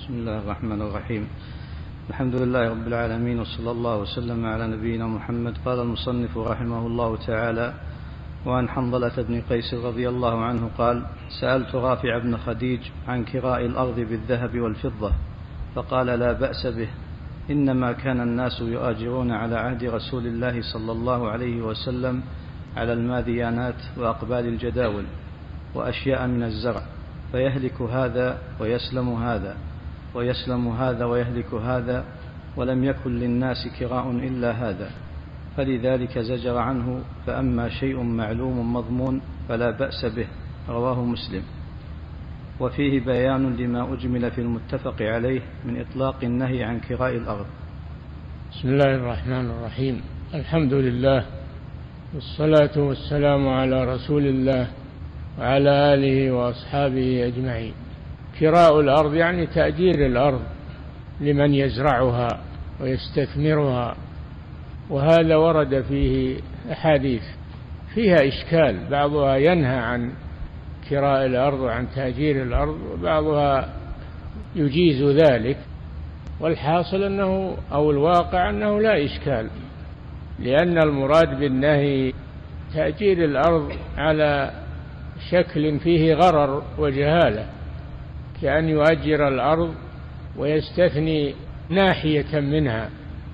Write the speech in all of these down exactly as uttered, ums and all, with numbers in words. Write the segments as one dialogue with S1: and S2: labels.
S1: بسم الله الرحمن الرحيم. الحمد لله رب العالمين، وصلى الله وسلم على نبينا محمد. قال المصنف رحمه الله تعالى: وعن حنظلة بن قيس رضي الله عنه قال: سألت رافع بن خديج عن كراء الأرض بالذهب والفضة، فقال: لا بأس به، إنما كان الناس يؤاجرون على عهد رسول الله صلى الله عليه وسلم على الماذيانات وأقبال الجداول وأشياء من الزرع، فيهلك هذا ويسلم هذا ويسلم هذا ويهلك هذا، ولم يكن للناس كراء إلا هذا، فلذلك زجر عنه. فأما شيء معلوم مضمون فلا بأس به. رواه مسلم. وفيه بيان لما أجمل في المتفق عليه من إطلاق النهي عن كراء الأرض.
S2: بسم الله الرحمن الرحيم. الحمد لله، والصلاة والسلام على رسول الله وعلى آله وأصحابه أجمعين. كراء الأرض يعني تأجير الأرض لمن يزرعها ويستثمرها، وهذا ورد فيه أحاديث فيها إشكال، بعضها ينهى عن كراء الأرض وعن تأجير الأرض، وبعضها يجيز ذلك. والحاصل أنه أو الواقع أنه لا إشكال، لأن المراد بالنهي تأجير الأرض على شكل فيه غرر وجهالة، كأن يؤجر الأرض ويستثني ناحية منها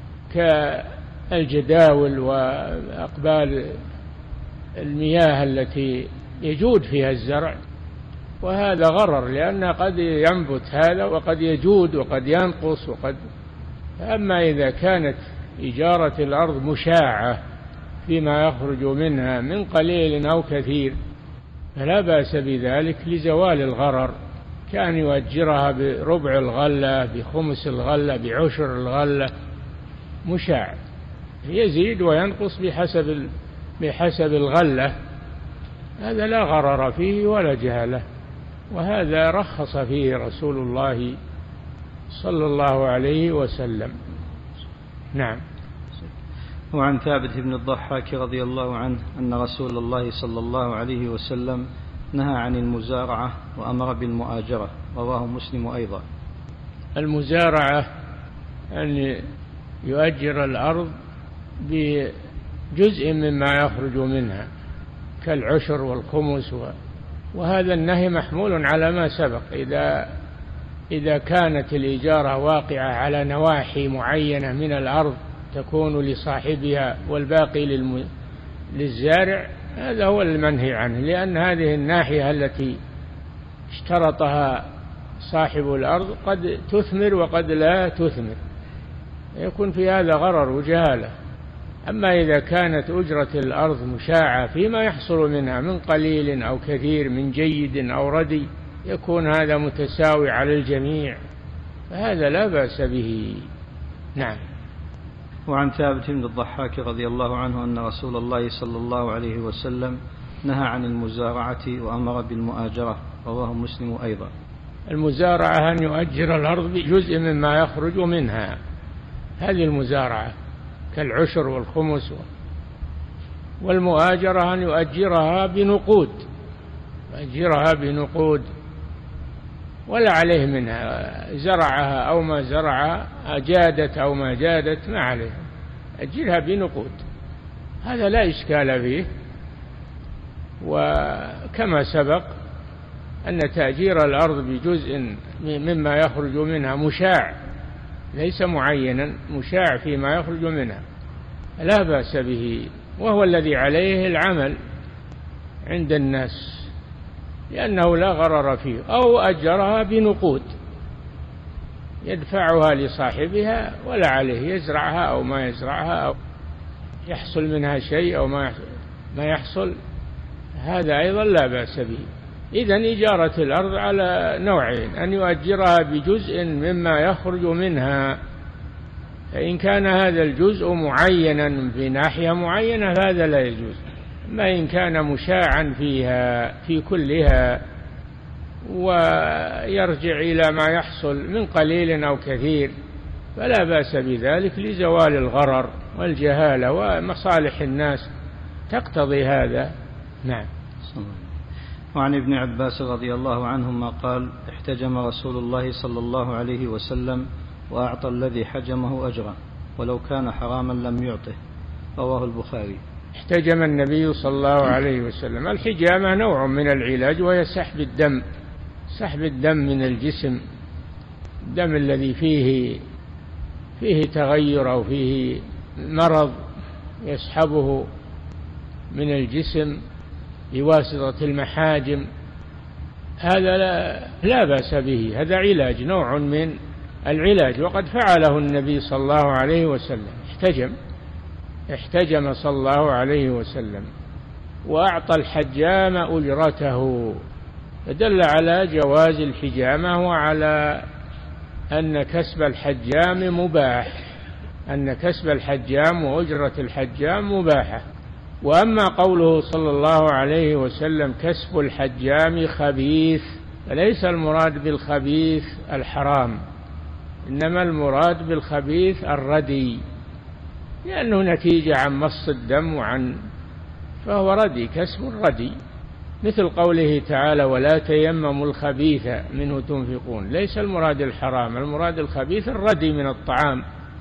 S2: كالجداول وأقبال المياه التي يجود فيها الزرع، وهذا غرر، لأن قد ينبت هذا وقد يجود وقد ينقص وقد. أما إذا كانت إجارة الأرض مشاعة فيما يخرج منها من قليل أو كثير فلا بأس بذلك لزوال الغرر، كان يؤجرها بربع الغلة، بخمس الغلة، بعشر الغلة، مشاع يزيد وينقص بحسب بحسب الغلة، هذا لا غرر فيه ولا جهالة، وهذا رخص فيه رسول الله صلى الله عليه وسلم. نعم.
S1: وعن ثابت بن الضحاك رضي الله عنه أن رسول الله صلى الله عليه وسلم نهى عن المزارعة وأمر بالمؤاجرة. رواه مسلم أيضا.
S2: المزارعة أن يؤجر الأرض بجزء مما يخرج منها كالعشر والخمس، وهذا النهي محمول على ما سبق. إذا إذا كانت الإجارة واقعة على نواحي معينة من الأرض تكون لصاحبها والباقي للم... للزارع، هذا هو المنهي عنه، لأن هذه الناحية التي اشترطها صاحب الأرض قد تثمر وقد لا تثمر، يكون في هذا غرر وجهالة. أما إذا كانت أجرة الأرض مشاعة فيما يحصل منها من قليل أو كثير، من جيد أو ردي، يكون هذا متساوي على الجميع، فهذا لا بأس به. نعم.
S1: وعن ثابت بن الضحاك رضي الله عنه أن رسول الله صلى الله عليه وسلم نهى عن المزارعة وأمر بالمؤاجرة. رواه مسلم أيضا.
S2: المزارعة أن يؤجر الأرض بجزء مما يخرج منها، هذه المزارعة كالعشر والخمس. والمؤاجرة أن يؤجرها بنقود، يؤجرها بنقود ولا عليه منها، زرعها أو ما زرعها، أجادت أو ما جادت، ما عليه، أجرها بنقود، هذا لا إشكال فيه. وكما سبق أن تأجير الأرض بجزء مما يخرج منها مشاع، ليس معينا، مشاع فيما يخرج منها، لا بأس به، وهو الذي عليه العمل عند الناس، لأنه لا غرر فيه. أو أجرها بنقود يدفعها لصاحبها ولا عليه، يزرعها أو ما يزرعها، أو يحصل منها شيء أو ما يحصل، هذا أيضا لا بأس به. إذن إجارة الأرض على نوعين: أن يؤجرها بجزء مما يخرج منها، فإن كان هذا الجزء معينا في ناحية معينة فهذا لا يجوز. ما إن كان مشاعا فيها في كلها ويرجع إلى ما يحصل من قليل أو كثير فلا بأس بذلك لزوال الغرر والجهالة، ومصالح الناس تقتضي هذا. نعم.
S1: وعن ابن عباس رضي الله عنهما قال احتجم رسول الله صلى الله عليه وسلم وأعطى الذي حجمه أجرا ولو كان حراما لم يعطه. رواه البخاري.
S2: احتجم النبي صلى الله عليه وسلم. الحجامة نوع من العلاج وهي سحب الدم، سحب الدم من الجسم، الدم الذي فيه فيه تغير أو فيه مرض يسحبه من الجسم بواسطة المحاجم، هذا لا, لا بأس به، هذا علاج، نوع من العلاج، وقد فعله النبي صلى الله عليه وسلم، احتجم احتجم صلى الله عليه وسلم وأعطى الحجام أجرته، فدل على جواز الحجامة وعلى أن كسب الحجام مباح، أن كسب الحجام وأجرة الحجام مباحة. وأما قوله صلى الله عليه وسلم كسب الحجام خبيث، فليس المراد بالخبيث الحرام، إنما المراد بالخبيث الردي، لأنه نتيجة عن مص الدم وعن فهو ردي، كسب ردي، مثل قوله تعالى ولا تيمموا الخبيث منه تنفقون، ليس المراد الحرام، المراد الخبيث الردي من الطعام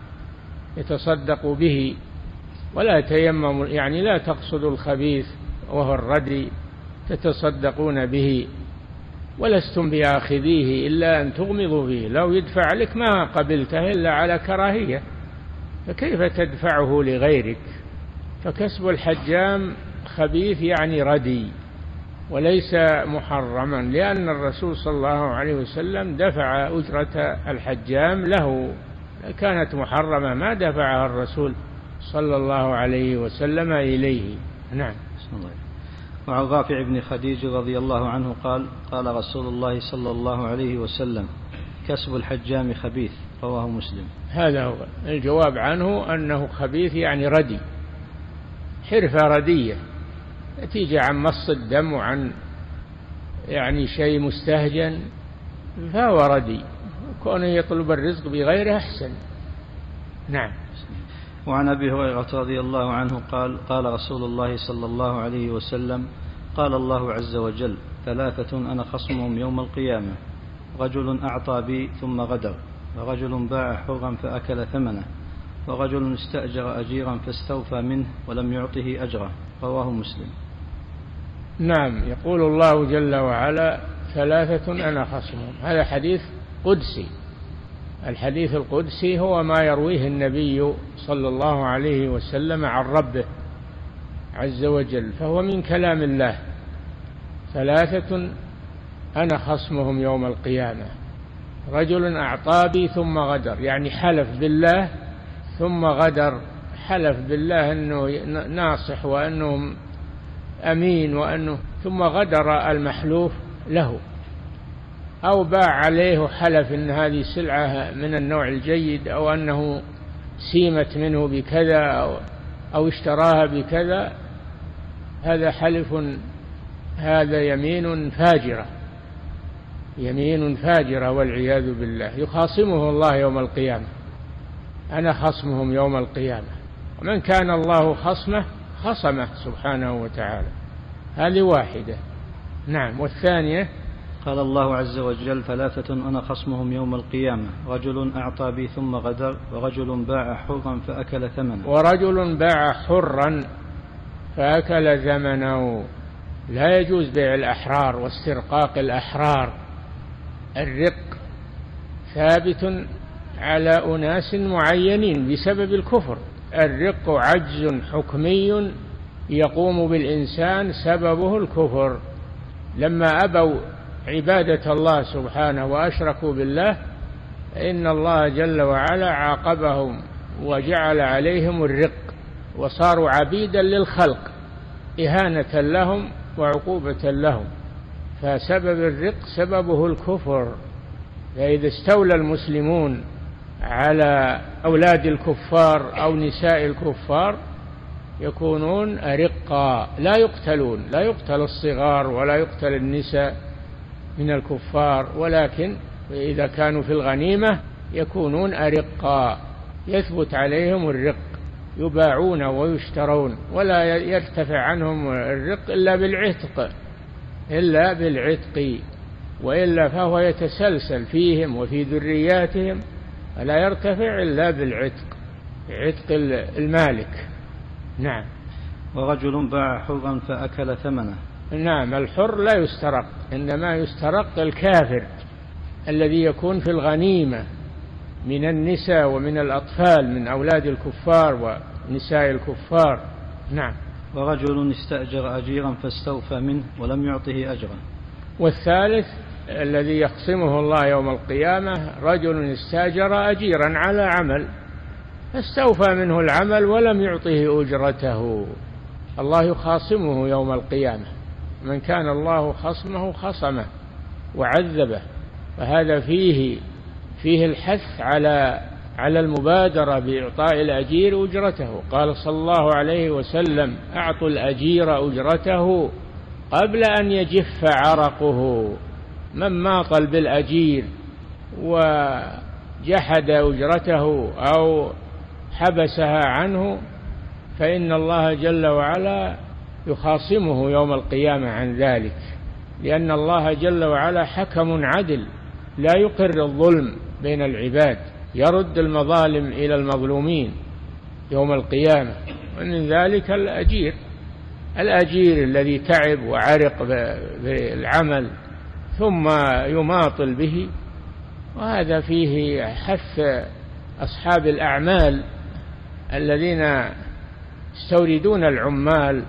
S2: يتصدق به، ولا تيمموا يعني لا تقصدوا الخبيث وهو الردي تتصدقون به، ولستم بآخذيه إلا أن تغمضوا فيه، لو يدفع لك ما قبلته إلا على كراهية، فكيف تدفعه لغيرك؟ فكسب الحجام خبيث يعني ردي وليس محرما، لأن الرسول صلى الله عليه وسلم دفع أجرة الحجام له، كانت محرمة ما دفعها الرسول صلى الله عليه وسلم إليه. نعم.
S1: وعن رافع بن خديج رضي الله عنه قال قال رسول الله صلى الله عليه وسلم كسب الحجام خبيث. رواه مسلم.
S2: هذا هو الجواب عنه، أنه خبيث يعني ردي، حرفة ردية نتيجة عن مص الدم وعن يعني شيء مستهجن، فهو ردي، كونه يطلب الرزق بغيره أحسن. نعم.
S1: وعن أبي هريرة رضي الله عنه قال قال رسول الله صلى الله عليه وسلم قال الله عز وجل ثلاثة أنا خصمهم يوم القيامة، رجل أعطى بي ثم غدر، ورجل باع حرا فأكل ثمنه، ورجل استأجر أجيرا فاستوفى منه ولم يعطه أجره. رواه مسلم.
S2: نعم. يقول الله جل وعلا ثلاثة أنا خصمهم، هذا حديث قدسي، الحديث القدسي هو ما يرويه النبي صلى الله عليه وسلم عن ربه عز وجل، فهو من كلام الله. ثلاثة أنا خصمهم يوم القيامة، رجل أعطى بي ثم غدر، يعني حلف بالله ثم غدر، حلف بالله أنه ناصح وأنه أمين وأنه ثم غدر المحلوف له، أو باع عليه حلف أن هذه سلعة من النوع الجيد، أو أنه سيمت منه بكذا، أو, أو اشتراها بكذا، هذا حلف، هذا يمين فاجرة، يمين فاجرة والعياذ بالله، يخاصمه الله يوم القيامة. أنا خصمهم يوم القيامة، ومن كان الله خصمه خصمه سبحانه وتعالى. هذه واحدة. نعم. والثانية
S1: قال الله عز وجل ثلاثة أنا خصمهم يوم القيامة، رجل أعطى بي ثم غدر، ورجل باع حرا فأكل ثمنه.
S2: ورجل باع حرا فأكل ثمنه، لا يجوز بيع الأحرار واسترقاق الأحرار، الرق ثابت على أناس معينين بسبب الكفر، الرق عجز حكمي يقوم بالإنسان سببه الكفر، لما أبوا عبادة الله سبحانه وأشركوا بالله إن الله جل وعلا عاقبهم وجعل عليهم الرق، وصاروا عبيدا للخلق إهانة لهم وعقوبة لهم، فسبب الرق سببه الكفر. فإذا استولى المسلمون على أولاد الكفار أو نساء الكفار يكونون أرقا، لا يقتلون، لا يقتل الصغار ولا يقتل النساء من الكفار، ولكن إذا كانوا في الغنيمة يكونون أرقا، يثبت عليهم الرق، يباعون ويشترون، ولا يرتفع عنهم الرق إلا بالعتق، إلا بالعتق، وإلا فهو يتسلسل فيهم وفي ذرياتهم، فلا يرتفع إلا بالعتق، عتق المالك. نعم.
S1: ورجل باع حرا فأكل ثمنه.
S2: نعم، الحر لا يسترق، إنما يسترق الكافر الذي يكون في الغنيمة من النساء ومن الأطفال، من أولاد الكفار ونساء الكفار. نعم.
S1: ورجل استأجر أجيرا فاستوفى منه ولم يعطه أجرا.
S2: والثالث الذي يخصمه الله يوم القيامة رجل استأجر أجيرا على عمل فاستوفى منه العمل ولم يعطه أجرته، الله يخاصمه يوم القيامة. من كان الله خصمه خصمه وعذبه. فهذا فيه فيه الحث على على المبادرة بإعطاء الأجير أجرته. قال صلى الله عليه وسلم: أعطوا الأجير أجرته قبل أن يجف عرقه. من ماطل بالأجير وجحد أجرته أو حبسها عنه فإن الله جل وعلا يخاصمه يوم القيامة عن ذلك، لأن الله جل وعلا حكم عدل لا يقر الظلم بين العباد، يرد المظالم إلى المظلومين يوم القيامة. ومن ذلك الأجير الأجير الذي تعب وعرق بالعمل ثم يماطل به. وهذا فيه حث أصحاب الأعمال الذين يستوردون العمال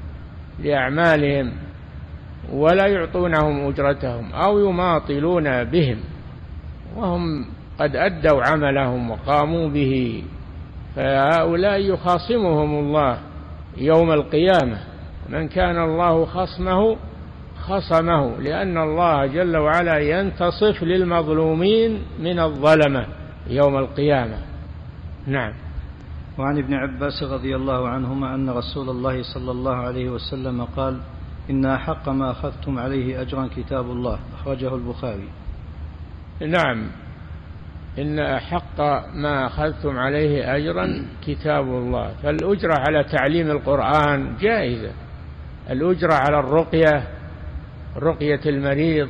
S2: لأعمالهم ولا يعطونهم أجرتهم أو يماطلون بهم وهم قد أدوا عملهم وقاموا به، فهؤلاء يخاصمهم الله يوم القيامة. من كان الله خصمه خصمه، لأن الله جل وعلا ينتصف للمظلومين من الظلمة يوم القيامة. نعم.
S1: وعن ابن عباس رضي الله عنهما أن رسول الله صلى الله عليه وسلم قال: إن أحق ما أخذتم عليه أجرا كتاب الله، أخرجه البخاري.
S2: نعم، إن أحق ما أخذتم عليه أجرا كتاب الله. فالأجرة على تعليم القرآن جائزة، الأجرة على الرقية، رقية المريض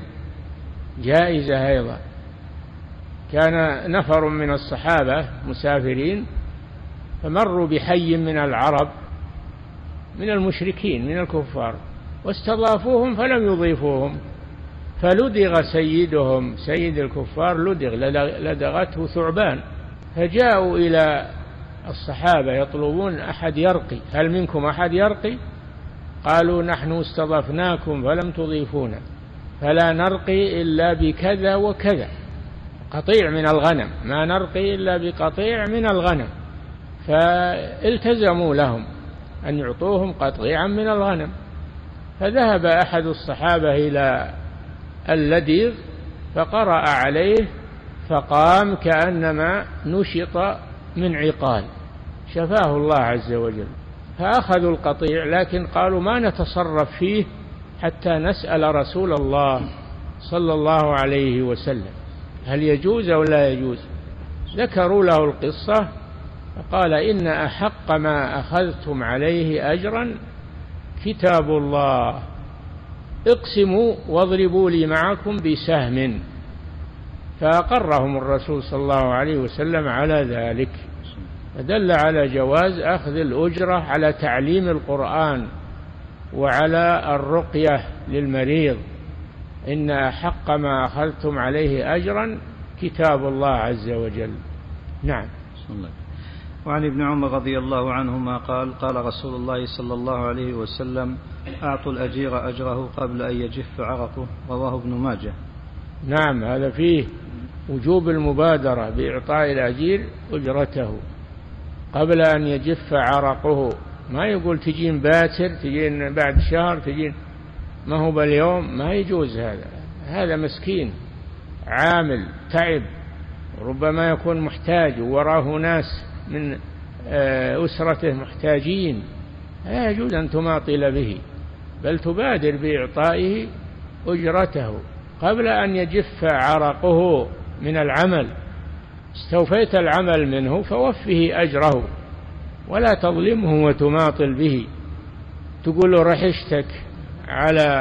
S2: جائزة أيضا. كان نفر من الصحابة مسافرين فمروا بحي من العرب من المشركين من الكفار واستضافوهم فلم يضيفوهم، فلدغ سيدهم سيد الكفار، لدغ لدغته ثعبان، فجاءوا إلى الصحابة يطلبون أحد يرقي، هل منكم أحد يرقي؟ قالوا: نحن استضفناكم فلم تضيفونا، فلا نرقي إلا بكذا وكذا، قطيع من الغنم، ما نرقي إلا بقطيع من الغنم. فالتزموا لهم أن يعطوهم قطيعا من الغنم. فذهب أحد الصحابة إلى اللديغ فقرأ عليه فقام كأنما نشط من عقال، شفاه الله عز وجل. فأخذوا القطيع، لكن قالوا: ما نتصرف فيه حتى نسأل رسول الله صلى الله عليه وسلم هل يجوز أو لا يجوز. ذكروا له القصة فقال: إن أحق ما أخذتم عليه أجرا كتاب الله، اقسموا واضربوا لي معكم بسهم. فأقرهم الرسول صلى الله عليه وسلم على ذلك، فدل على جواز أخذ الأجرة على تعليم القرآن وعلى الرقية للمريض. إن أحق ما أخذتم عليه أجرا كتاب الله عز وجل. نعم.
S1: وعن ابن عمر رضي الله عنهما قال: قال رسول الله صلى الله عليه وسلم: أعطوا الأجير أجره قبل أن يجف عرقه، رواه ابن ماجه.
S2: نعم، هذا فيه وجوب المبادرة بإعطاء الأجير أجرته قبل أن يجف عرقه. ما يقول تجين باتر، تجين بعد شهر، تجين ما هو باليوم، ما يجوز هذا. هذا مسكين عامل تعب، ربما يكون محتاج وراه ناس من أسرته محتاجين، لا يجوز أن تماطل به، بل تبادر بإعطائه أجرته قبل أن يجف عرقه من العمل. استوفيت العمل منه فوفه أجره، ولا تظلمه وتماطل به، تقول له رحشتك على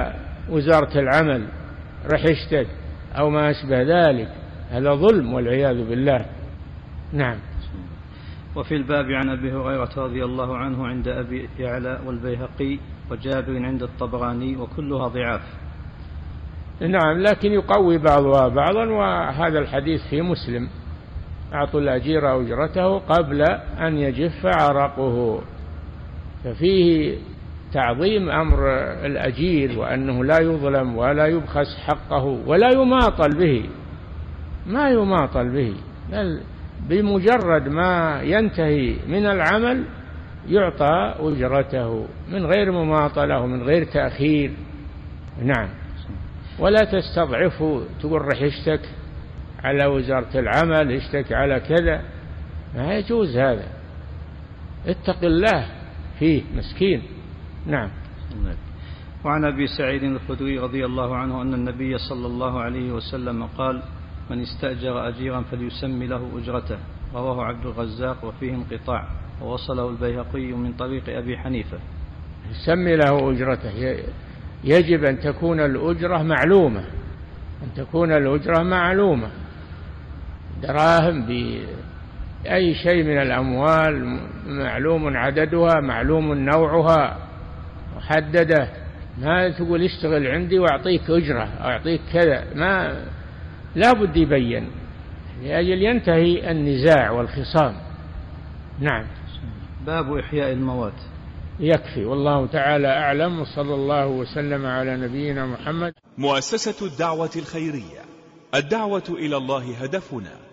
S2: وزارة العمل رحشتك أو ما أشبه ذلك، هذا ظلم والعياذ بالله. نعم.
S1: وفي الباب عن أبي هريرة رضي الله عنه عند أبي يعلى والبيهقي وجابر عند الطبراني وكلها ضعاف.
S2: نعم، لكن يقوي بعضها بعضا، وهذا الحديث في مسلم: أعطوا الأجير أجرته قبل أن يجف عرقه. ففيه تعظيم أمر الأجير، وأنه لا يظلم ولا يبخس حقه ولا يماطل به، ما يماطل به، بمجرد ما ينتهي من العمل يعطى أجرته من غير مماطلة ومن غير تأخير. نعم. ولا تستضعفه تقول رح اشتك على وزارة العمل، اشتك على كذا، ما يجوز هذا. اتق الله فيه مسكين. نعم.
S1: وعن أبي سعيد الخدري رضي الله عنه أن النبي صلى الله عليه وسلم قال: من استأجر أجيرا فليسمي له أجرته. رواه عبد الرزاق وفيه انقطاع، ووصله البيهقي من طريق أبي حنيفة.
S2: يسمي له أجرته، يجب أن تكون الأجرة معلومة، أن تكون الأجرة معلومة، دراهم بأي شيء من الأموال، معلوم عددها، معلوم نوعها، محددة. ما تقول اشتغل عندي وأعطيك أجرة أو أعطيك كذا، ما لا بد يبين لأجل ينتهي النزاع والخصام. نعم.
S1: باب إحياء الموات.
S2: يكفي، والله تعالى أعلم، وصلى الله وسلم على نبينا محمد.
S3: مؤسسة الدعوة الخيرية، الدعوة إلى الله هدفنا.